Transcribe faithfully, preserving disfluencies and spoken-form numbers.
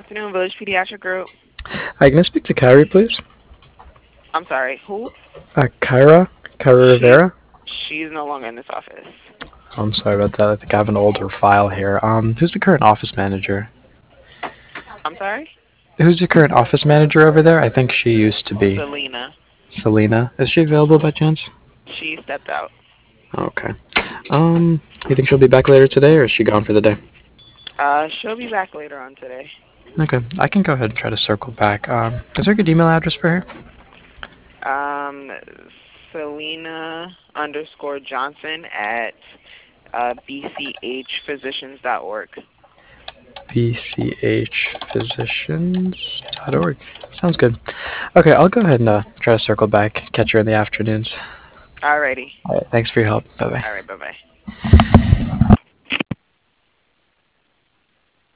afternoon, Village Pediatric Group. Hi, can I speak to Kyrie, please? I'm sorry, who? Uh, Kyra? Kyra She, Rivera? she's no longer in this office. I'm sorry about that. I think I have an older file here. Um, who's the current office manager? I'm sorry? Who's the current office manager over there? I think she used to be Selena. Selena. Is she available by chance? She stepped out. Okay. Um, you think she'll be back later today, or is she gone for the day? Uh, she'll be back later on today. Okay, I can go ahead and try to circle back. Um, is there a good email address for her? Um, Selena underscore Johnson at uh, b c h physicians dot org. b c h physicians dot org. Sounds good. Okay, I'll go ahead and uh, try to circle back, catch her in the afternoons. Alrighty. All right, thanks for your help. Bye bye. Alright, bye bye.